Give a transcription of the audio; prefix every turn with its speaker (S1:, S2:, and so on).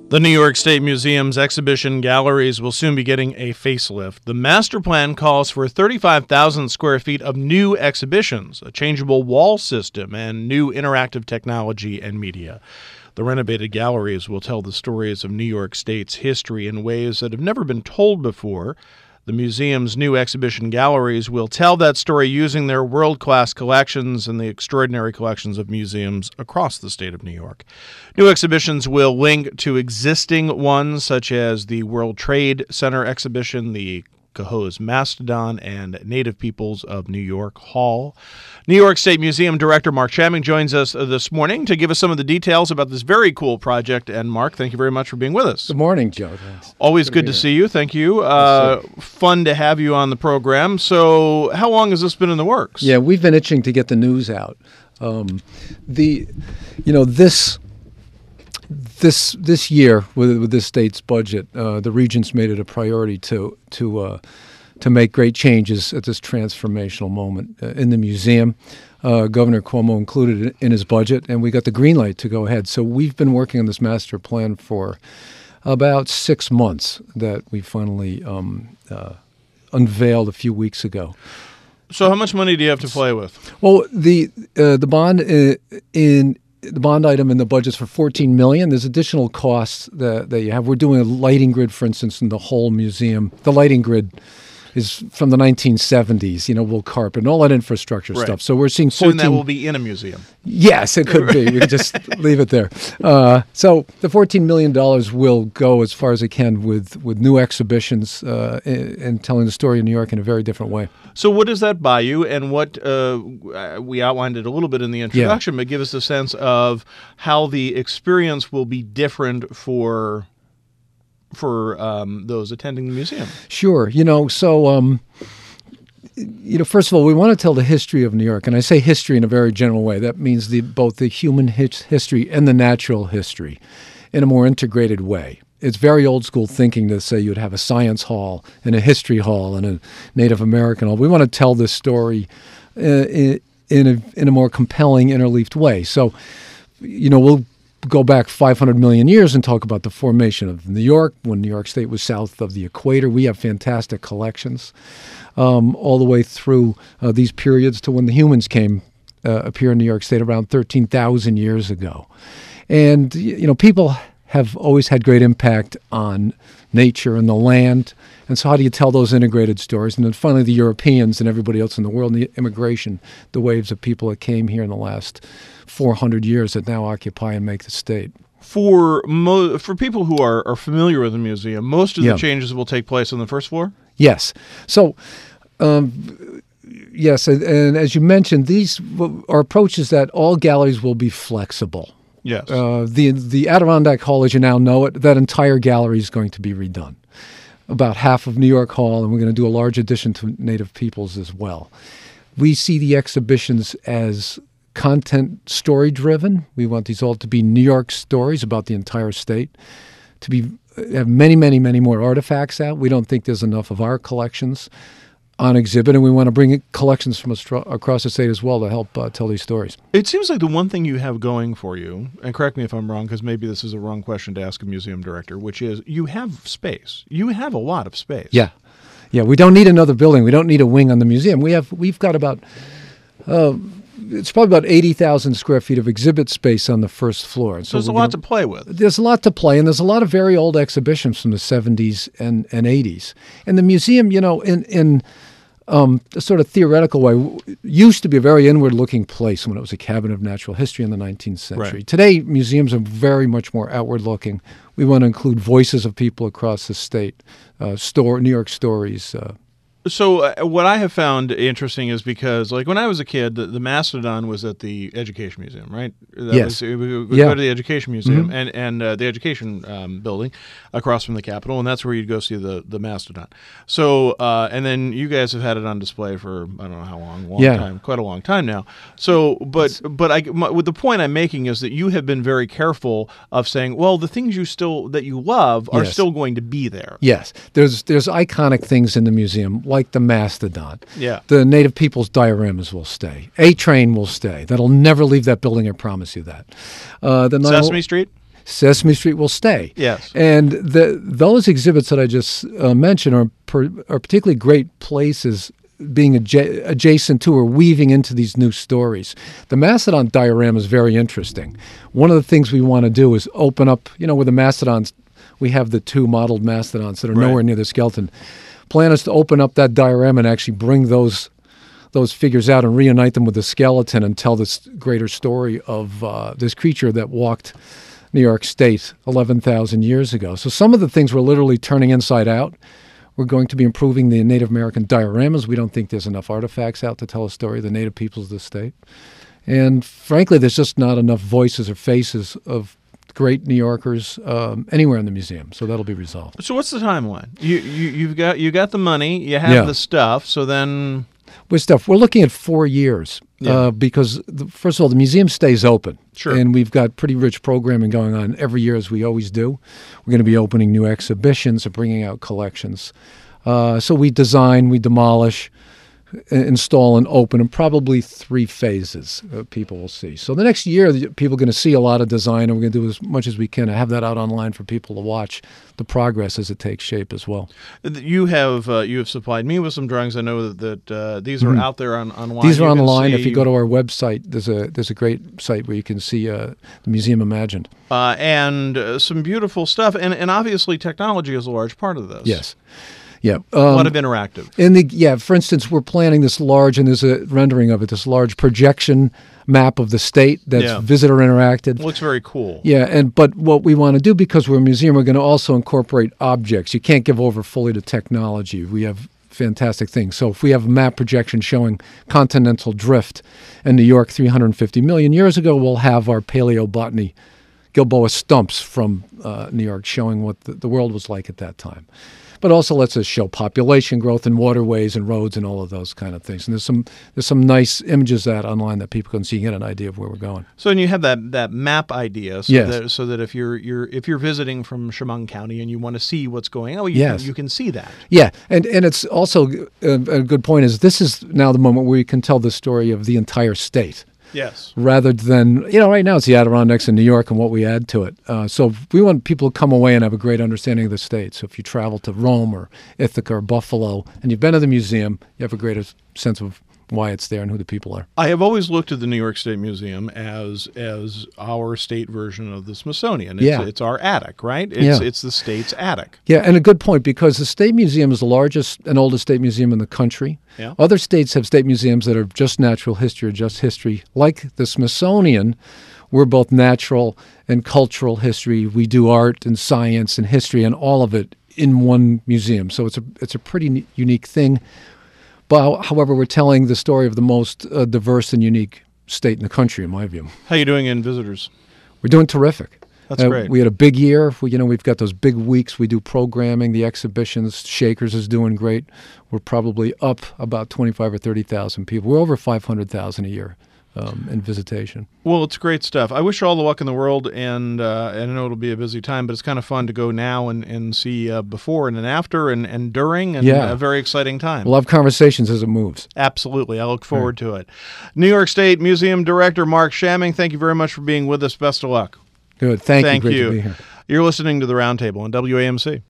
S1: The New York State Museum's exhibition galleries will soon be getting a facelift. The master plan calls for 35,000 square feet of new exhibitions, a changeable wall system, and new interactive technology and media. The renovated galleries will tell the stories of New York State's history in ways that have never been told before. The museum's new exhibition galleries will tell that story using their world-class collections and the extraordinary collections of museums across the state of New York. New exhibitions will link to existing ones, such as the World Trade Center exhibition, the Cohoes Mastodon, and Native Peoples of New York Hall. New York State Museum Director Mark Chamming joins us this morning to give us some of the details about this very cool project. And Mark, thank you very much for being with us.
S2: Good morning, Joe. Thanks.
S1: Always good to see you. Thank you. Fun to have you on the program. So how long has this been in the works?
S2: Yeah, we've been itching to get the news out. This year with this state's budget, the regents made it a priority to make great changes at this transformational moment in the museum. Governor Cuomo included it in his budget, and we got the green light to go ahead. So we've been working on this master plan for about 6 months that we finally unveiled a few weeks ago.
S1: So how much money do you have to play with?
S2: Well, the bond the bond item in the budget's for $14 million. There's additional costs that you have. We're doing a lighting grid, for instance, in the whole museum. The lighting grid is from the 1970s, wool carpet and all that infrastructure stuff. So we're seeing 14...
S1: Soon that will be in a museum.
S2: Yes, it could be. We can just leave it there. So the $14 million will go as far as it can with new exhibitions and telling the story of New York in a very different way.
S1: So what does that buy you, and what we outlined it a little bit in the introduction, but give us a sense of how the experience will be different for those attending the museum.
S2: Sure. First of all, we want to tell the history of New York, and I say history in a very general way. That means both the human history and the natural history in a more integrated way. It's very old school thinking to say you'd have a science hall and a history hall and a Native American hall. We want to tell this story in a more compelling, interleaved way. So, we'll go back 500 million years and talk about the formation of New York when New York State was south of the equator. We have fantastic collections all the way through these periods to when the humans came appear in New York State around 13,000 years ago. And, people have always had great impact on nature and the land. And so how do you tell those integrated stories? And then finally the Europeans and everybody else in the world, and the immigration, the waves of people that came here in the last 400 years that now occupy and make the state.
S1: For people who are familiar with the museum, most of the changes will take place on the first floor?
S2: Yes. So, yes, and as you mentioned, our approach is that all galleries will be flexible.
S1: Yes.
S2: The Adirondack Hall, as you now know it, that entire gallery is going to be redone. About half of New York Hall, and we're going to do a large addition to Native Peoples as well. We see the exhibitions as content story-driven. We want these all to be New York stories about the entire state, to have many, many, many more artifacts out. We don't think there's enough of our collections on exhibit, and we want to bring in collections from across the state as well to help tell these stories.
S1: It seems like the one thing you have going for you, and correct me if I'm wrong, because maybe this is a wrong question to ask a museum director, which is you have space. You have a lot of space.
S2: Yeah. We don't need another building. We don't need a wing on the museum. We've got about it's probably about 80,000 square feet of exhibit space on the first floor.
S1: So there's a lot to play with.
S2: There's a lot to play, and there's a lot of very old exhibitions from the 70s and 80s. And the museum, in a sort of theoretical way, used to be a very inward-looking place when it was a cabinet of natural history in the 19th century. Right. Today, museums are very much more outward-looking. We want to include voices of people across the state, New York stories.
S1: So what I have found interesting is because, like, when I was a kid, the Mastodon was at the Education Museum, right?
S2: Yes.
S1: We go to the Education Museum and the Education building across from the Capitol, and that's where you'd go see the Mastodon. So, and then you guys have had it on display for, I don't know how long time, quite a long time now. So, but the point I'm making is that you have been very careful of saying, well, the things that you love are still going to be there.
S2: Yes. There's iconic things in the museum, like the Mastodon.
S1: Yeah.
S2: The Native Peoples dioramas will stay. A-Train will stay. That'll never leave that building, I promise you that.
S1: Sesame Street?
S2: Sesame Street will stay.
S1: Yes.
S2: And those exhibits that I just mentioned are particularly great places being adjacent to or weaving into these new stories. The Mastodon diorama is very interesting. One of the things we want to do is open up, with the mastodons, we have the 2 modeled mastodons that are nowhere near the skeleton. Plan is to open up that diorama and actually bring those figures out and reunite them with the skeleton and tell this greater story of this creature that walked New York State 11,000 years ago. So some of the things we're literally turning inside out. We're going to be improving the Native American dioramas. We don't think there's enough artifacts out to tell a story of the Native peoples of the state. And frankly, there's just not enough voices or faces of great New Yorkers anywhere in the museum. So that'll be resolved.
S1: So what's the timeline? You got the money, you have the stuff, so then...
S2: We're looking at 4 years because, first of all, the museum stays open.
S1: Sure.
S2: And we've got pretty rich programming going on every year, as we always do. We're going to be opening new exhibitions or bringing out collections. So we design, we demolish, install, and open in probably 3 phases people will see. So the next year, people are going to see a lot of design, and we're going to do as much as we can to have that out online for people to watch the progress as it takes shape as well.
S1: You have supplied me with some drawings. I know that these are out there online.
S2: These are online. If you go to our website, there's a great site where you can see the Museum Imagined.
S1: And some beautiful stuff. And obviously technology is a large part of this.
S2: Yes. Yeah.
S1: A lot of interactive.
S2: For instance, we're planning this large, and there's a rendering of it, this large projection map of the state that's visitor interacted.
S1: It looks very cool.
S2: Yeah, but what we want to do, because we're a museum, we're going to also incorporate objects. You can't give over fully to technology. We have fantastic things. So if we have a map projection showing continental drift in New York 350 million years ago, we'll have our paleobotany Gilboa stumps from New York showing what the world was like at that time. But also lets us show population growth and waterways and roads and all of those kind of things. And there's some nice images online that people can see and get an idea of where we're going.
S1: So and you have that map idea, so that if you're visiting from Chemung County and you want to see what's going on, you can see that.
S2: Yeah, and it's also a good point is this is now the moment where you can tell the story of the entire state.
S1: Yes.
S2: Rather than, right now it's the Adirondacks in New York and what we add to it. So we want people to come away and have a great understanding of the state. So if you travel to Rome or Ithaca or Buffalo and you've been to the museum, you have a greater sense of why it's there and who the people are.
S1: I have always looked at the New York State Museum as our state version of the Smithsonian. It's our attic, right? It's the state's attic.
S2: Yeah, and a good point, because the State Museum is the largest and oldest state museum in the country.
S1: Yeah.
S2: Other states have state museums that are just natural history or just history. Like the Smithsonian, we're both natural and cultural history. We do art and science and history and all of it in one museum. So it's a pretty unique thing. But however, we're telling the story of the most diverse and unique state in the country, in my view.
S1: How are you doing in visitors?
S2: We're doing terrific.
S1: That's great.
S2: We had a big year. We've got those big weeks. We do programming, the exhibitions. Shakers is doing great. We're probably up about 25 or 30,000 people. We're over 500,000 a year in visitation.
S1: Well, it's great stuff. I wish you all the luck in the world, and I know it'll be a busy time, but it's kind of fun to go now and see before and then after and during, and a very exciting time.
S2: We'll have conversations as it moves.
S1: Absolutely. I look forward to it. New York State Museum Director Mark Shaming, thank you very much for being with us. Best of luck.
S2: Good. Thank you.
S1: Thank
S2: Great
S1: you.
S2: to be here.
S1: You're listening to The Roundtable on WAMC.